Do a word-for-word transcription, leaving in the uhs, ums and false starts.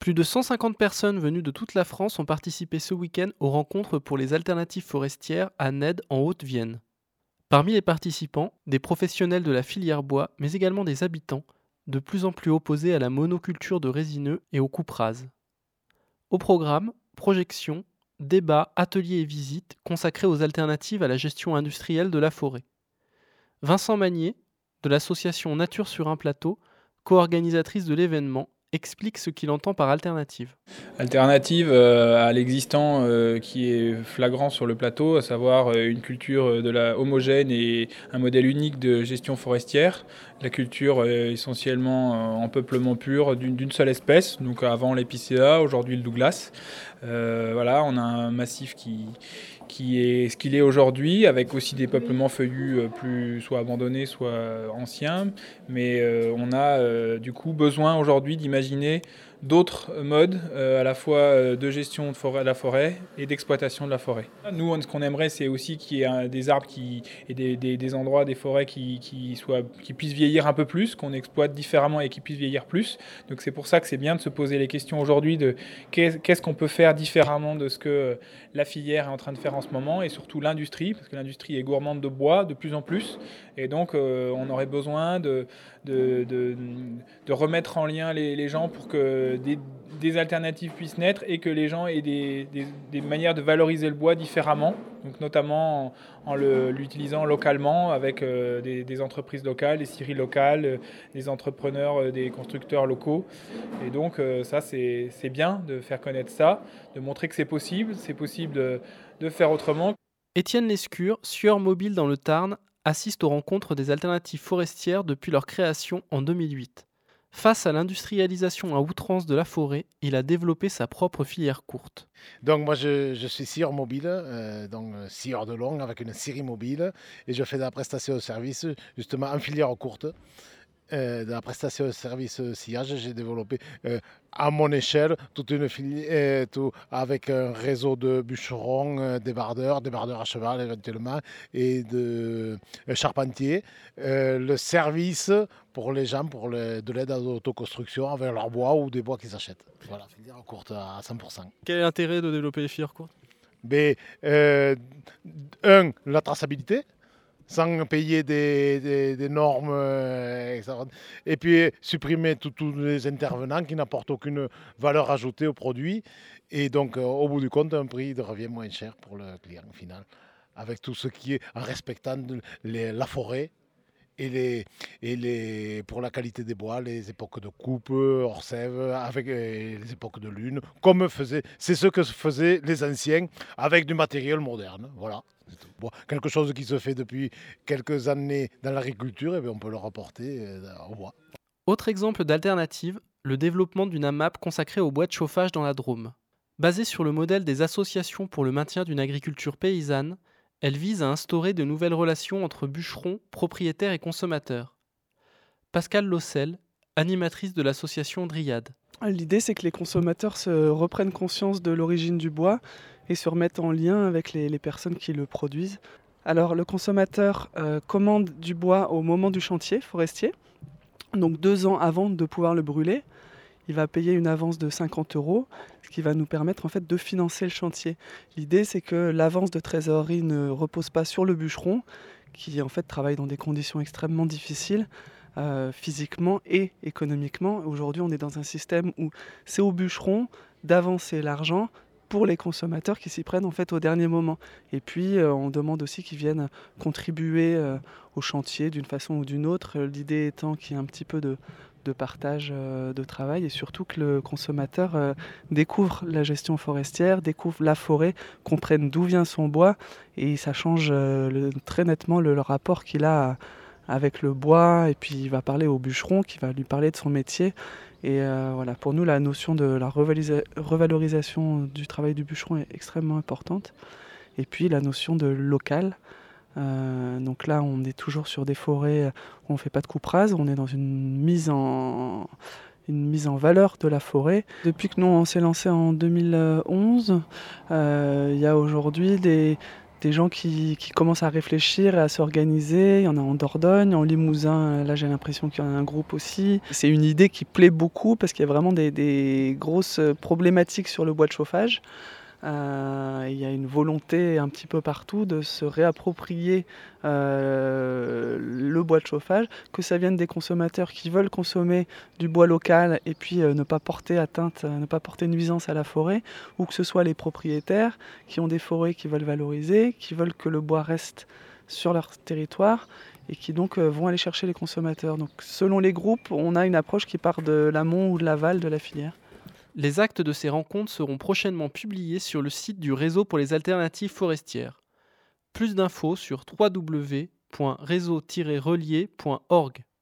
Plus de cent cinquante personnes venues de toute la France ont participé ce week-end aux rencontres pour les alternatives forestières à Ned en Haute-Vienne. Parmi les participants, des professionnels de la filière bois, mais également des habitants, de plus en plus opposés à la monoculture de résineux et aux coupes rases. Au programme, projections, débats, ateliers et visites consacrés aux alternatives à la gestion industrielle de la forêt. Vincent Magnier, de l'association Nature sur un plateau, co-organisatrice de l'événement, explique ce qu'il entend par alternative. Alternative euh, à l'existant euh, qui est flagrant sur le plateau, à savoir euh, une culture de la homogène et un modèle unique de gestion forestière. La culture euh, essentiellement euh, en peuplement pur d'une, d'une seule espèce, donc avant l'épicéa, aujourd'hui le Douglas. Euh, voilà, on a un massif qui, qui est ce qu'il est aujourd'hui, avec aussi des peuplements feuillus euh, plus soit abandonnés, soit anciens. Mais euh, on a euh, du coup besoin aujourd'hui d'imaginer d'autres modes euh, à la fois euh, de gestion de, forêt, de la forêt et d'exploitation de la forêt. Nous, on, ce qu'on aimerait, c'est aussi qu'il y ait un, des arbres qui, et des, des, des endroits, des forêts qui, qui, soient, qui puissent vieillir un peu plus, qu'on exploite différemment et qui puissent vieillir plus. Donc c'est pour ça que c'est bien de se poser les questions aujourd'hui de qu'est, qu'est-ce qu'on peut faire différemment de ce que la filière est en train de faire en ce moment, et surtout l'industrie, parce que l'industrie est gourmande de bois de plus en plus, et donc euh, on aurait besoin de, de, de, de remettre en lien les, les gens pour que Des, des alternatives puissent naître et que les gens aient des, des, des manières de valoriser le bois différemment, donc notamment en, en le, l'utilisant localement avec euh, des, des entreprises locales, des scieries locales, euh, des entrepreneurs, euh, des constructeurs locaux. Et donc euh, ça, c'est, c'est bien de faire connaître ça, de montrer que c'est possible, c'est possible de, de faire autrement. Étienne Lescure, sieur mobile dans le Tarn, assiste aux rencontres des alternatives forestières depuis leur création en deux mille huit. Face à l'industrialisation à outrance de la forêt, il a développé sa propre filière courte. Donc moi je, je suis scieur mobile, euh, donc scieur de long avec une scierie mobile, et je fais de la prestation de service justement en filière courte. Euh, de la prestation de service sillage, j'ai développé euh, à mon échelle toute une filière euh, tout, avec un réseau de bûcherons, euh, débardeurs, débardeurs à cheval éventuellement, et de euh, charpentiers. Euh, le service pour les gens, pour le, de l'aide à l'autoconstruction avec leur bois ou des bois qu'ils achètent. Voilà, filière courte à cent pour cent. Quel est l'intérêt de développer les filières courtes ? Mais, euh, un, la traçabilité. Sans payer des, des, des normes, euh, et puis supprimer tous les intervenants qui n'apportent aucune valeur ajoutée au produit. Et donc, euh, au bout du compte, un prix de revient moins cher pour le client final, avec tout ce qui est en respectant les, la forêt. Et, les, et les, pour la qualité des bois, les époques de coupe, hors sève, avec euh, les époques de lune, comme faisait, c'est ce que faisaient les anciens avec du matériel moderne. Voilà. Bon, quelque chose qui se fait depuis quelques années dans l'agriculture, et bien on peut le rapporter euh, au bois. Autre exemple d'alternative, le développement d'une AMAP consacrée au bois de chauffage dans la Drôme. Basée sur le modèle des associations pour le maintien d'une agriculture paysanne, elle vise à instaurer de nouvelles relations entre bûcherons, propriétaires et consommateurs. Pascale Lossel, animatrice de l'association Dryade. L'idée, c'est que les consommateurs se reprennent conscience de l'origine du bois et se remettent en lien avec les, les personnes qui le produisent. Alors, le consommateur euh, commande du bois au moment du chantier forestier, donc deux ans avant de pouvoir le brûler. Il va payer une avance de cinquante euros, ce qui va nous permettre en fait de financer le chantier. L'idée, c'est que l'avance de trésorerie ne repose pas sur le bûcheron, qui en fait travaille dans des conditions extrêmement difficiles, euh, physiquement et économiquement. Aujourd'hui, on est dans un système où c'est au bûcheron d'avancer l'argent pour les consommateurs qui s'y prennent en fait au dernier moment. Et puis, euh, on demande aussi qu'ils viennent contribuer euh, au chantier d'une façon ou d'une autre. L'idée étant qu'il y ait un petit peu de de partage euh, de travail, et surtout que le consommateur euh, découvre la gestion forestière, découvre la forêt, comprenne d'où vient son bois, et ça change euh, le, très nettement le, le rapport qu'il a avec le bois. Et puis il va parler au bûcheron qui va lui parler de son métier. Et euh, voilà, pour nous, la notion de la revalisa- revalorisation du travail du bûcheron est extrêmement importante. Et puis la notion de local. Euh, donc là, on est toujours sur des forêts où on ne fait pas de coupe rase, on est dans une mise en, une mise en valeur de la forêt. Depuis que nous, on s'est lancé en deux mille onze, euh, il y a aujourd'hui des, des gens qui, qui commencent à réfléchir et à s'organiser. Il y en a en Dordogne, en Limousin, là j'ai l'impression qu'il y en a un groupe aussi. C'est une idée qui plaît beaucoup parce qu'il y a vraiment des, des grosses problématiques sur le bois de chauffage. Euh, il y a une volonté un petit peu partout de se réapproprier euh, le bois de chauffage, que ça vienne des consommateurs qui veulent consommer du bois local et puis euh, ne pas porter atteinte, ne pas porter nuisance à la forêt, ou que ce soit les propriétaires qui ont des forêts qui veulent valoriser, qui veulent que le bois reste sur leur territoire et qui donc euh, vont aller chercher les consommateurs. Donc selon les groupes, on a une approche qui part de l'amont ou de l'aval de la filière. Les actes de ces rencontres seront prochainement publiés sur le site du Réseau pour les alternatives forestières. Plus d'infos sur w w w point réseau tiret relier point org.